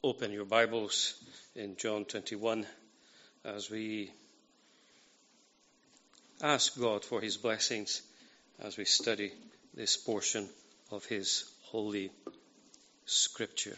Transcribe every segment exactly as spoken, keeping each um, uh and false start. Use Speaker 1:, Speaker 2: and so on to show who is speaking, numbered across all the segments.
Speaker 1: open your Bibles in John twenty-one as we ask God for his blessings as we study this portion of his holy scripture.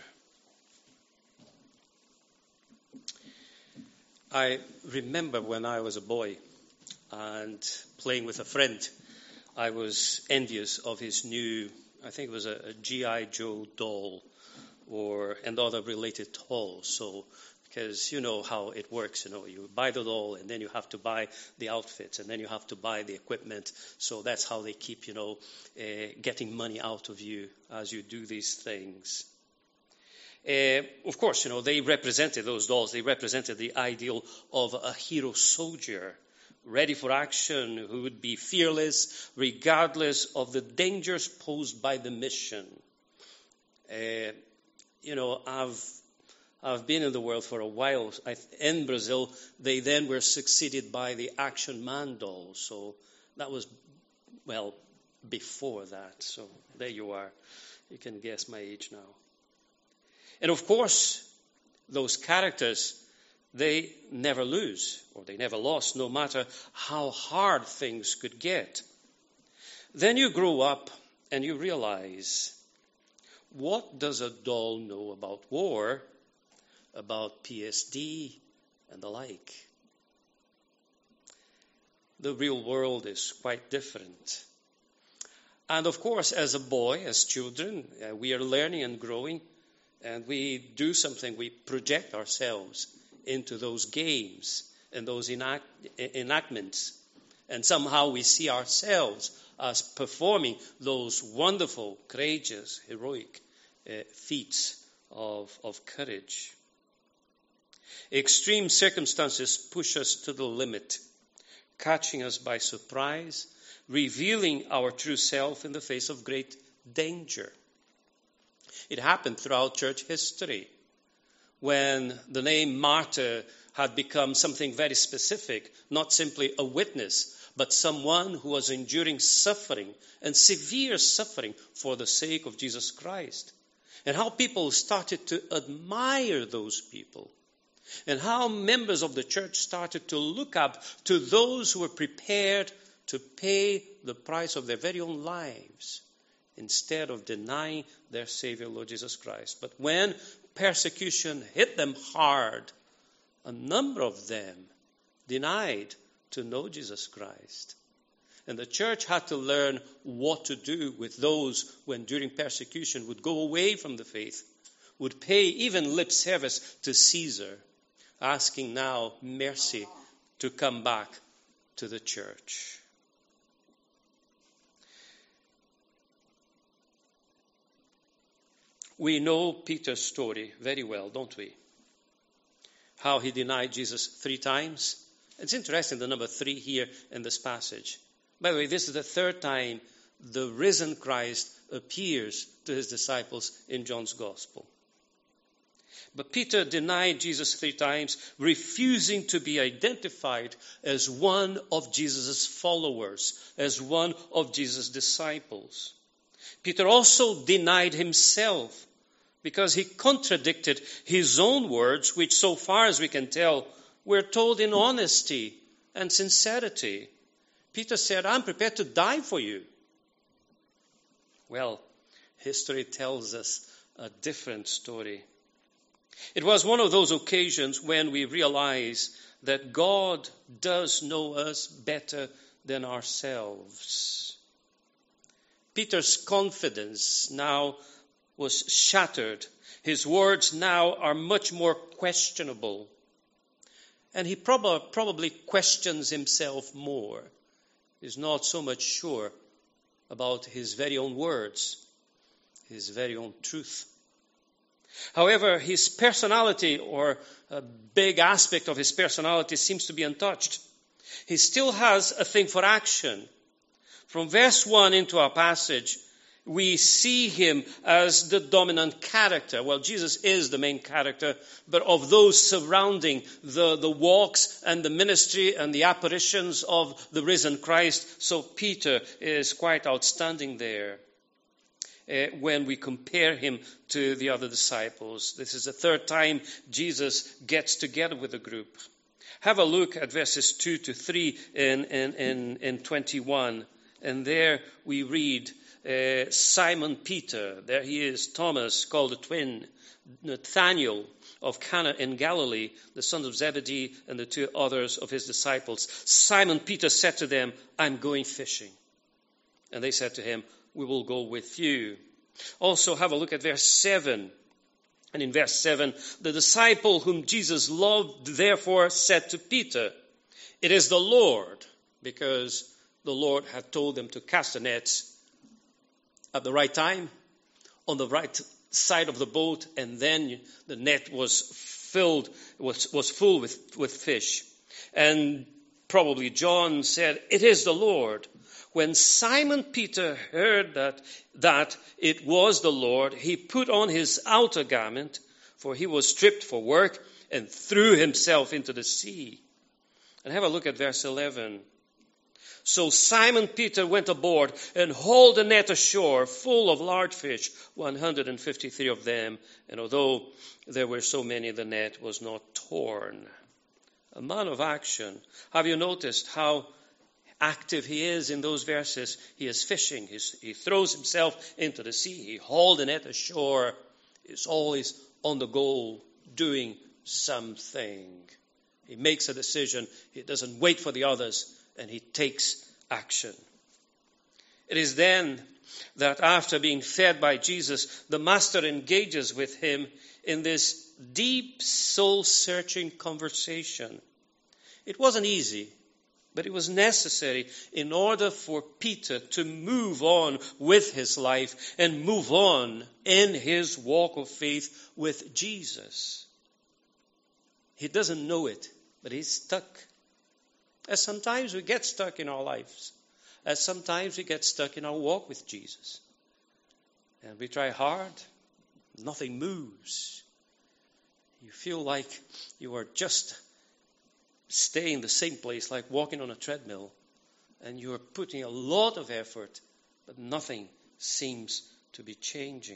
Speaker 1: I remember when I was a boy and playing with a friend, I was envious of his new, I think it was a, a G I Joe doll or and other related toys. So, because you know how it works, you know, you buy the doll and then you have to buy the outfits and then you have to buy the equipment. So that's how they keep, you know, uh, getting money out of you as you do these things. Uh, of course, you know, they represented, those dolls, they represented the ideal of a hero soldier, ready for action, who would be fearless regardless of the dangers posed by the mission. Uh, you know, I've I've been in the world for a while. I, in Brazil, they then were succeeded by the Action Man dolls. So that was, well, before that. So there you are. You can guess my age now. And of course, those characters, they never lose, or they never lost, no matter how hard things could get. Then you grow up and you realize, what does a doll know about war, about P S D, and the like? The real world is quite different. And of course, as a boy, as children, uh, we are learning and growing, and we do something, we project ourselves into those games and those enact, enactments. And somehow we see ourselves as performing those wonderful, courageous, heroic uh, feats of, of courage. Extreme circumstances push us to the limit, catching us by surprise, revealing our true self in the face of great danger. It happened throughout church history when the name martyr had become something very specific, not simply a witness, but someone who was enduring suffering and severe suffering for the sake of Jesus Christ. And how people started to admire those people. And how members of the church started to look up to those who were prepared to pay the price of their very own lives instead of denying their Savior, Lord Jesus Christ. But when persecution hit them hard, a number of them denied to know Jesus Christ. And the church had to learn what to do with those when during persecution would go away from the faith, would pay even lip service to Caesar, asking now mercy to come back to the church. We know Peter's story very well, don't we? How he denied Jesus three times. It's interesting, the number three here in this passage. By the way, this is the third time the risen Christ appears to his disciples in John's Gospel. But Peter denied Jesus three times, refusing to be identified as one of Jesus' followers, as one of Jesus' disciples. Peter also denied himself because he contradicted his own words, which so far as we can tell, were told in honesty and sincerity. Peter said, I'm prepared to die for you. Well, history tells us a different story. It was one of those occasions when we realize that God does know us better than ourselves. Peter's confidence now was shattered. His words now are much more questionable. And he prob- probably questions himself more. He's not so much sure about his very own words, his very own truth. However, his personality, or a big aspect of his personality, seems to be untouched. He still has a thing for action. From verse one into our passage, we see him as the dominant character. Well, Jesus is the main character, but of those surrounding the, the walks and the ministry and the apparitions of the risen Christ, so Peter is quite outstanding there. uh, when we compare him to the other disciples. This is the third time Jesus gets together with the group. Have a look at verses two to three in, in, in, in twenty-one. And there we read uh, Simon Peter. There he is, Thomas, called the twin, Nathanael of Cana in Galilee, the sons of Zebedee, and the two others of his disciples. Simon Peter said to them, I'm going fishing. And they said to him, we will go with you. Also have a look at verse seven. And in verse seven, the disciple whom Jesus loved, therefore, said to Peter, it is the Lord, because the Lord had told them to cast the nets at the right time, on the right side of the boat, and then the net was filled, was, was full with, with fish. And probably John said, it is the Lord. When Simon Peter heard that, that it was the Lord, he put on his outer garment, for he was stripped for work, and threw himself into the sea. And have a look at verse eleven. So Simon Peter went aboard and hauled the net ashore, full of large fish, one hundred fifty-three of them. And although there were so many, the net was not torn. A man of action. Have you noticed how active he is in those verses? He is fishing. He's, he throws himself into the sea. He hauled the net ashore. He's always on the go, doing something. He makes a decision. He doesn't wait for the others, and he takes action. It is then that after being fed by Jesus, the master engages with him in this deep, soul-searching conversation. It wasn't easy, but it was necessary in order for Peter to move on with his life and move on in his walk of faith with Jesus. He doesn't know it, but he's stuck. As sometimes we get stuck in our lives. As sometimes we get stuck in our walk with Jesus. And we try hard. Nothing moves. You feel like you are just staying in the same place, like walking on a treadmill. And you are putting a lot of effort, but nothing seems to be changing.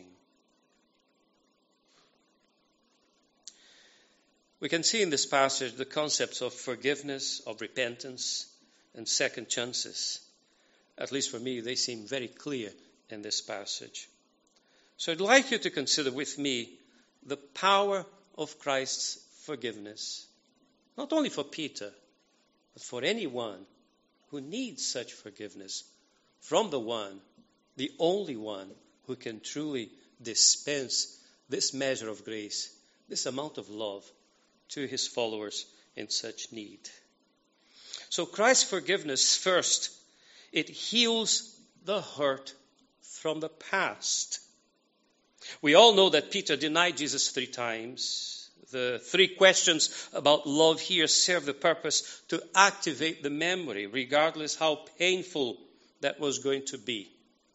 Speaker 1: We can see in this passage the concepts of forgiveness, of repentance, and second chances. At least for me, they seem very clear in this passage. So I'd like you to consider with me the power of Christ's forgiveness. Not only for Peter, but for anyone who needs such forgiveness from the one, the only one who can truly dispense this measure of grace, this amount of love to his followers in such need. So Christ's forgiveness, first, it heals the hurt from the past. We all know that Peter denied Jesus three times. The three questions about love here serve the purpose to activate the memory, regardless how painful that was going to be.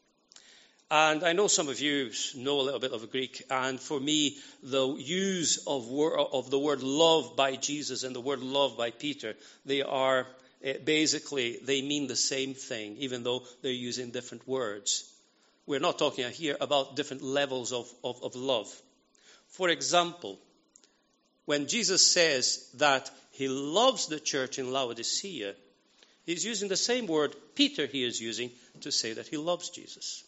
Speaker 1: And I know some of you know a little bit of Greek, and for me, the use of, wor- of the word love by Jesus and the word love by Peter, they are uh, basically, they mean the same thing, even though they're using different words. We're not talking here about different levels of, of, of love. For example, when Jesus says that he loves the church in Laodicea, he's using the same word Peter he is using to say that he loves Jesus.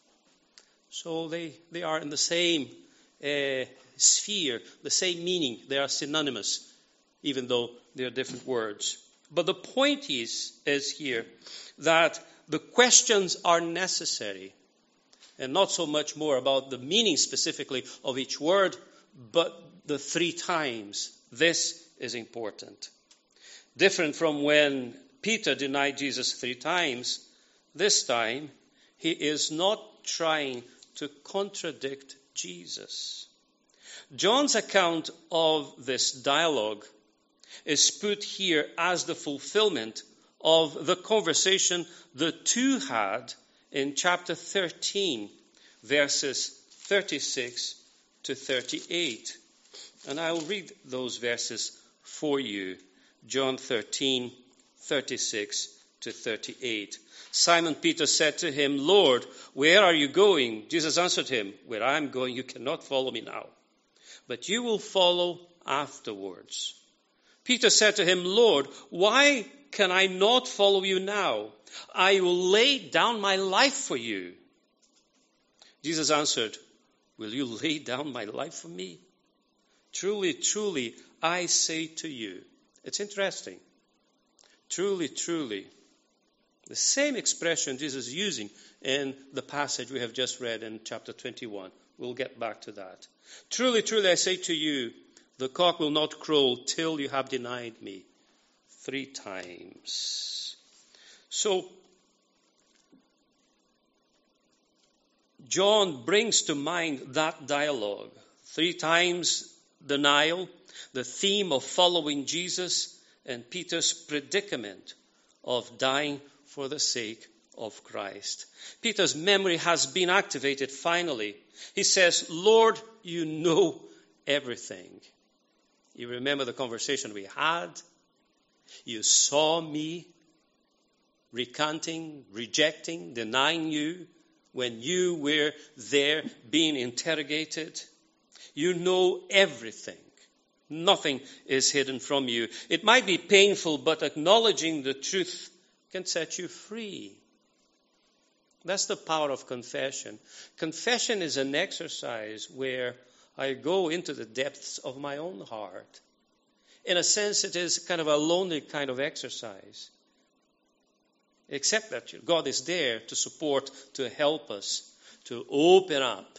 Speaker 1: So they, they are in the same uh, sphere, the same meaning. They are synonymous, even though they are different words. But the point is, is here that the questions are necessary, and not so much more about the meaning specifically of each word, but the three times. This is important. Different from when Peter denied Jesus three times, this time he is not trying to contradict Jesus. John's account of this dialogue is put here as the fulfillment of the conversation the two had in chapter thirteen, verses thirty-six to thirty-eight. And I'll read those verses for you. John thirteen, thirty-six to thirty-eight. Simon Peter said to him, Lord, where are you going? Jesus answered him, where I am going, you cannot follow me now, but you will follow afterwards. Peter said to him, Lord, why can I not follow you now? I will lay down my life for you. Jesus answered, will you lay down my life for me? Truly, truly, I say to you. It's interesting. Truly, truly. The same expression Jesus is using in the passage we have just read in chapter twenty-one. We'll get back to that. Truly, truly, I say to you, the cock will not crow till you have denied me three times. So, John brings to mind that dialogue. Three times denial, the theme of following Jesus, and Peter's predicament of dying for the sake of Christ. Peter's memory has been activated finally. He says, Lord, you know everything. You remember the conversation we had? You saw me recanting, rejecting, denying you when you were there being interrogated. You know everything. Nothing is hidden from you. It might be painful, but acknowledging the truth can set you free. That's the power of confession. Confession is an exercise where I go into the depths of my own heart. In a sense, it is kind of a lonely kind of exercise. Except that God is there to support, to help us, to open up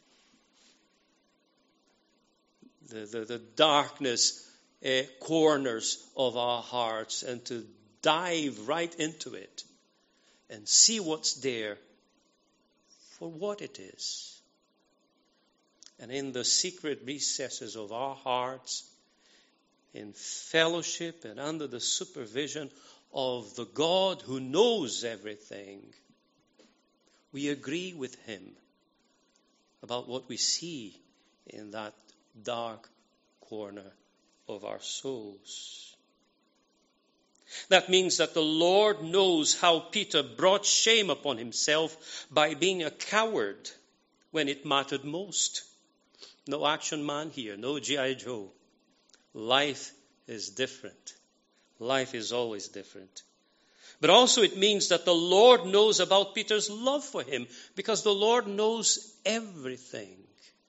Speaker 1: the, the, the darkness uh, corners of our hearts and to dive right into it and see what's there for what it is. And in the secret recesses of our hearts, in fellowship and under the supervision of the God who knows everything, we agree with him about what we see in that dark corner of our souls. That means that the Lord knows how Peter brought shame upon himself by being a coward when it mattered most. No action man here, no G I Joe. Life is different. Life is always different. But also it means that the Lord knows about Peter's love for him, because the Lord knows everything.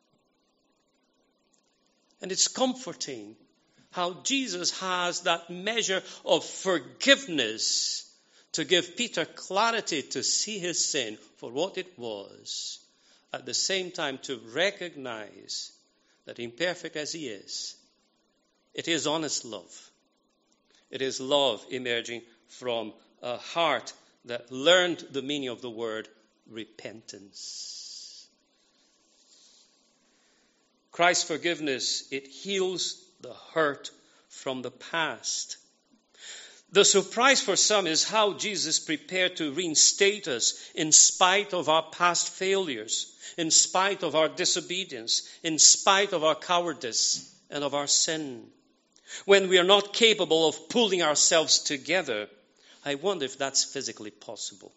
Speaker 1: And it's comforting how Jesus has that measure of forgiveness to give Peter clarity to see his sin for what it was, at the same time to recognize that imperfect as he is, it is honest love. It is love emerging from a heart that learned the meaning of the word repentance. Christ's forgiveness, it heals the hurt from the past. The surprise for some is how Jesus prepared to reinstate us in spite of our past failures, in spite of our disobedience, in spite of our cowardice and of our sin. When we are not capable of pulling ourselves together, I wonder if that's physically possible.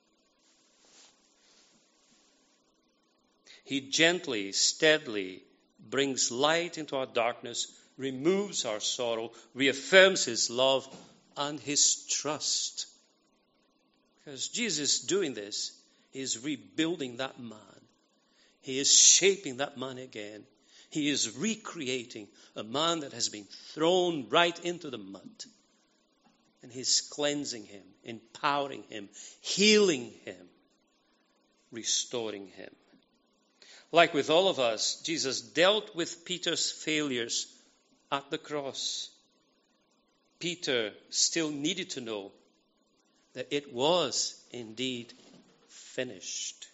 Speaker 1: He gently, steadily brings light into our darkness, removes our sorrow, reaffirms his love and his trust. Because Jesus doing this, he is rebuilding that man. He is shaping that man again. He is recreating a man that has been thrown right into the mud. And he's cleansing him, empowering him, healing him, restoring him. Like with all of us, Jesus dealt with Peter's failures at the cross. Peter still needed to know that it was indeed finished.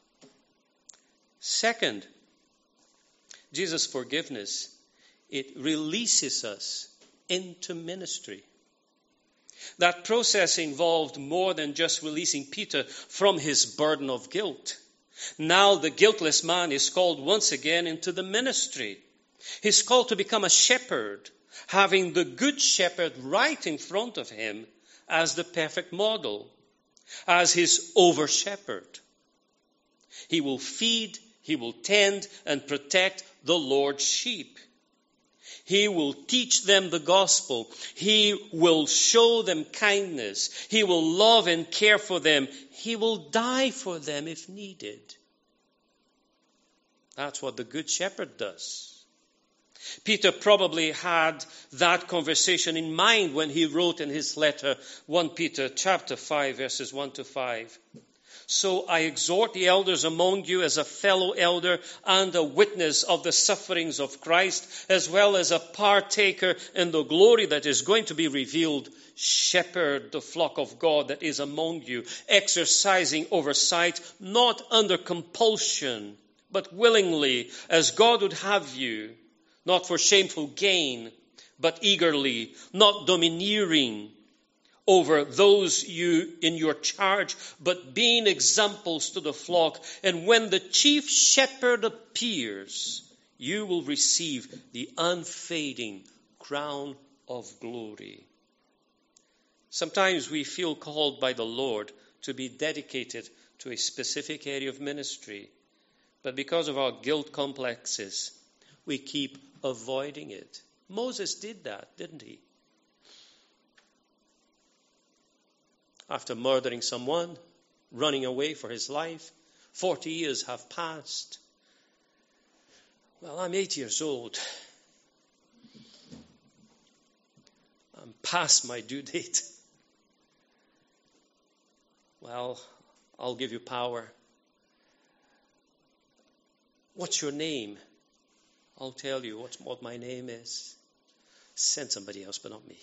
Speaker 1: Second, Jesus' forgiveness, it releases us into ministry. That process involved more than just releasing Peter from his burden of guilt. Now the guiltless man is called once again into the ministry. He's called to become a shepherd, having the good shepherd right in front of him as the perfect model, as his over-shepherd. He will feed, he will tend and protect the Lord's sheep. He will teach them the gospel. He will show them kindness. He will love and care for them. He will die for them if needed. That's what the Good Shepherd does. Peter probably had that conversation in mind when he wrote in his letter, First Peter chapter five, verses one to five. So I exhort the elders among you as a fellow elder and a witness of the sufferings of Christ, as well as a partaker in the glory that is going to be revealed. Shepherd the flock of God that is among you, exercising oversight, not under compulsion, but willingly, as God would have you, not for shameful gain, but eagerly, not domineering over those you in your charge, but being examples to the flock. And when the chief shepherd appears, you will receive the unfading crown of glory. Sometimes we feel called by the Lord to be dedicated to a specific area of ministry, but because of our guilt complexes, we keep avoiding it. Moses did that, didn't he? After murdering someone, running away for his life, forty years have passed. Well, I'm eight years old. I'm past my due date. Well, I'll give you power. What's your name? I'll tell you what, what my name is. Send somebody else, but not me.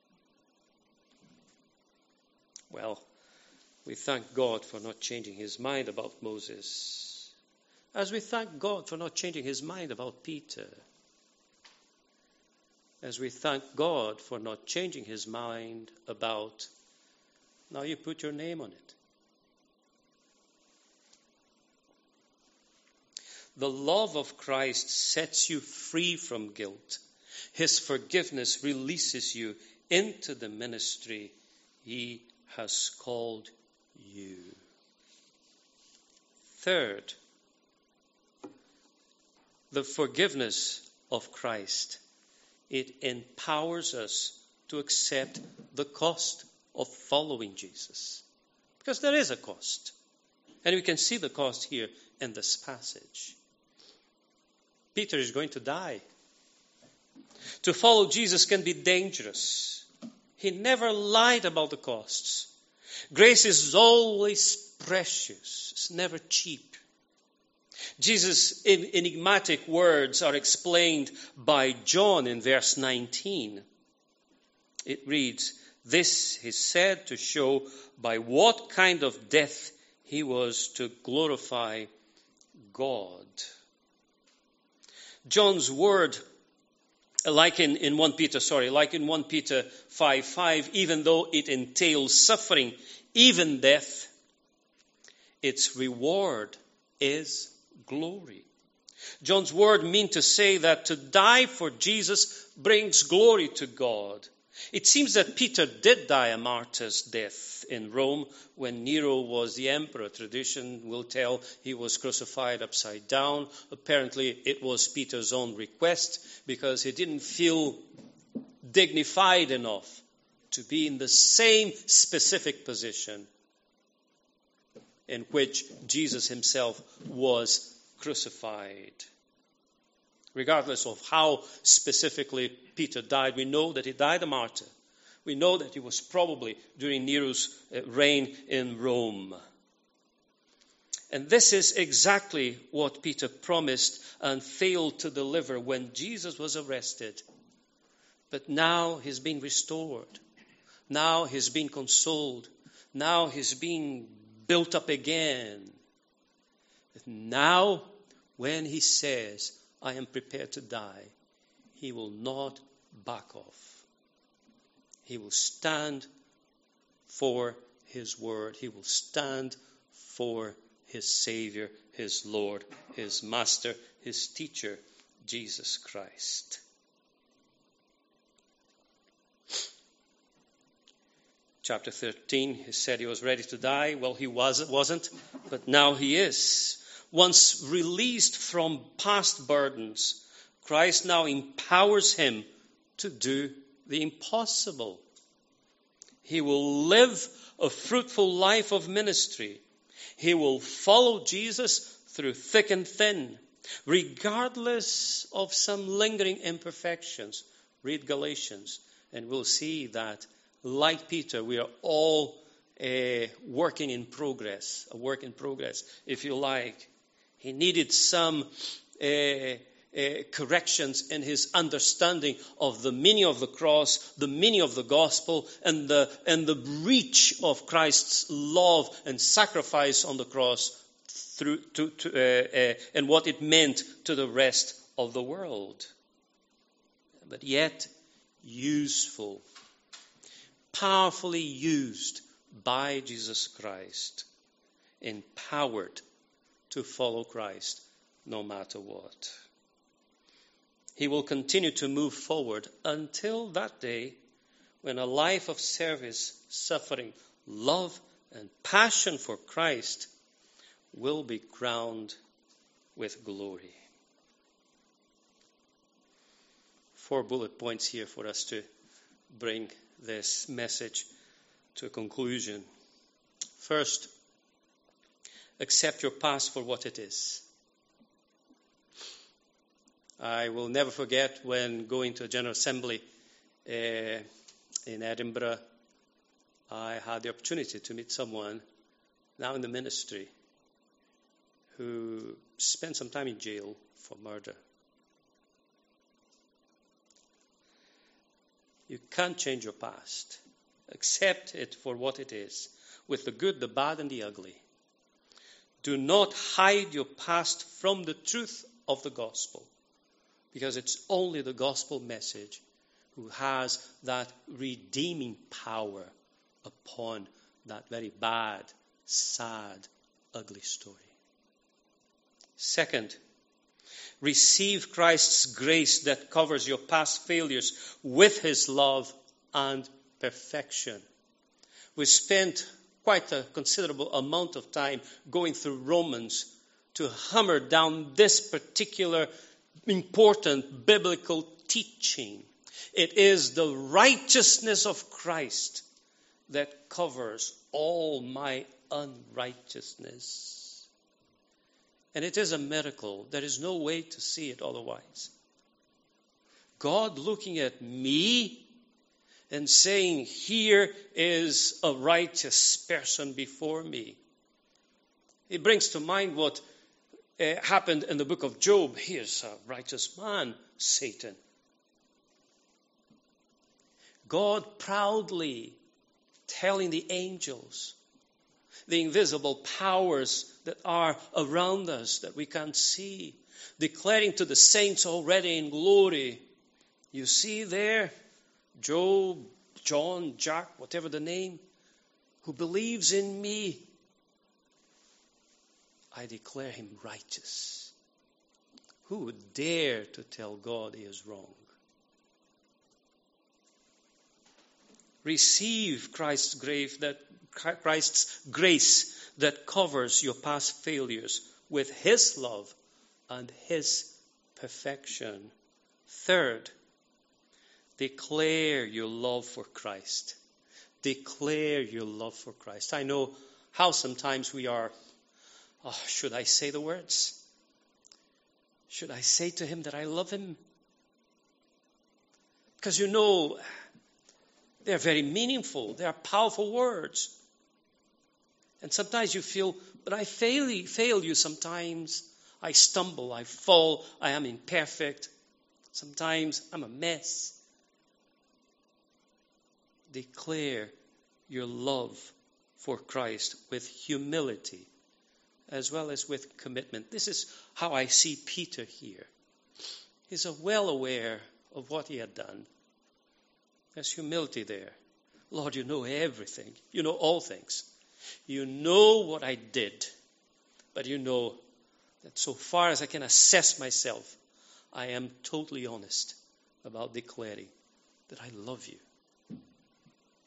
Speaker 1: Well, we thank God for not changing his mind about Moses, as we thank God for not changing his mind about Peter, as we thank God for not changing his mind about, now you put your name on it. The love of Christ sets you free from guilt. His forgiveness releases you into the ministry he has called you. Third, the forgiveness of Christ. It empowers us to accept the cost of following Jesus. Because there is a cost. And we can see the cost here in this passage. Peter is going to die. To follow Jesus can be dangerous. He never lied about the costs. Grace is always precious. It's never cheap. Jesus' enigmatic words are explained by John in verse nineteen. It reads, "This he said to show by what kind of death he was to glorify God." John's word, like in, in First Peter, sorry, like in First Peter five five, even though it entails suffering, even death, its reward is glory. John's word means to say that to die for Jesus brings glory to God. It seems that Peter did die a martyr's death in Rome when Nero was the emperor. Tradition will tell he was crucified upside down. Apparently it was Peter's own request because he didn't feel dignified enough to be in the same specific position in which Jesus himself was crucified. Regardless of how specifically Peter died, we know that he died a martyr. We know that he was probably during Nero's reign in Rome. And this is exactly what Peter promised and failed to deliver when Jesus was arrested. But now he's been restored. Now he's been consoled. Now he's being built up again. Now, when he says, "I am prepared to die," he will not back off. He will stand for his word. He will stand for his Savior, his Lord, his Master, his teacher, Jesus Christ. Chapter thirteen, he said he was ready to die. Well, he was, wasn't, but now he is. Once released from past burdens, Christ now empowers him to do the impossible. He will live a fruitful life of ministry. He will follow Jesus through thick and thin, regardless of some lingering imperfections. Read Galatians, and we'll see that, like Peter, we are all a working in progress, a work in progress, if you like. He needed some uh, uh, corrections in his understanding of the meaning of the cross, the meaning of the gospel, and the, and the reach of Christ's love and sacrifice on the cross through to, to, uh, uh, and what it meant to the rest of the world. But yet, useful, powerfully used by Jesus Christ, empowered to follow Christ no matter what. He will continue to move forward until that day when a life of service, suffering, love, and passion for Christ will be crowned with glory. Four bullet points here for us to bring this message to a conclusion. First, accept your past for what it is. I will never forget when going to a General Assembly uh, in Edinburgh, I had the opportunity to meet someone now in the ministry who spent some time in jail for murder. You can't change your past. Accept it for what it is, with the good, the bad, and the ugly. Do not hide your past from the truth of the gospel, because it's only the gospel message who has that redeeming power upon that very bad, sad, ugly story. Second, receive Christ's grace that covers your past failures with his love and perfection. We spent quite a considerable amount of time going through Romans to hammer down this particular important biblical teaching. It is the righteousness of Christ that covers all my unrighteousness. And it is a miracle. There is no way to see it otherwise. God looking at me and saying, here is a righteous person before me. It brings to mind what uh, happened in the book of Job. Here's a righteous man, Satan. God proudly telling the angels, the invisible powers that are around us that we can't see, declaring to the saints already in glory, you see there, Job, John, Jack, whatever the name, who believes in me, I declare him righteous. Who would dare to tell God he is wrong? Receive Christ's grace that Christ's grace that covers your past failures with his love and his perfection. Third, declare your love for Christ. Declare your love for Christ. I know how sometimes we are, oh, should I say the words? Should I say to him that I love him? Because you know, they're very meaningful. They are powerful words. And sometimes you feel, but I fail, fail you sometimes. I stumble, I fall, I am imperfect. Sometimes I'm a mess. Declare your love for Christ with humility as well as with commitment. This is how I see Peter here. He's well aware of what he had done. There's humility there. Lord, you know everything. You know all things. You know what I did. But you know that so far as I can assess myself, I am totally honest about declaring that I love you.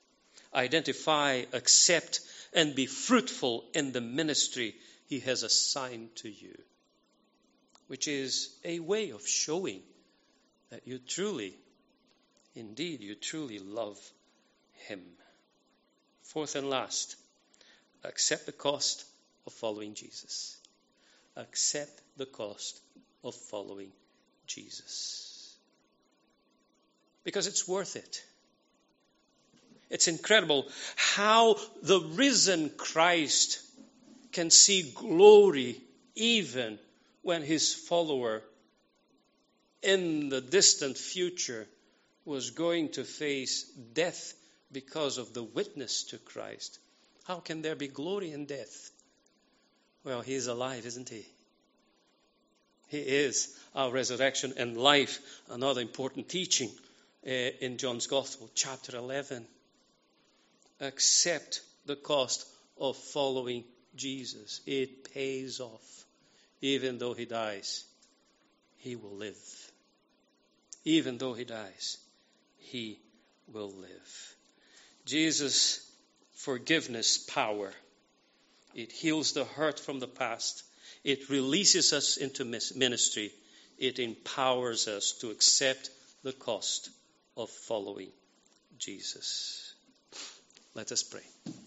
Speaker 1: identify, accept, and be fruitful in the ministry he has assigned to you, which is a way of showing that you truly, indeed, you truly love him. Fourth and last, accept the cost of following Jesus. Accept the cost of following Jesus. Because it's worth it. It's incredible how the risen Christ can see glory even when his follower in the distant future was going to face death because of the witness to Christ. How can there be glory in death? Well, he is alive, isn't he? He is our resurrection and life. Another important teaching uh, in John's Gospel, chapter eleven. Accept the cost of following Jesus. It pays off. Even though he dies, he will live. Even though he dies, he will live. Jesus' forgiveness power. It heals the hurt from the past. It releases us into ministry. It empowers us to accept the cost of following Jesus. Let us pray.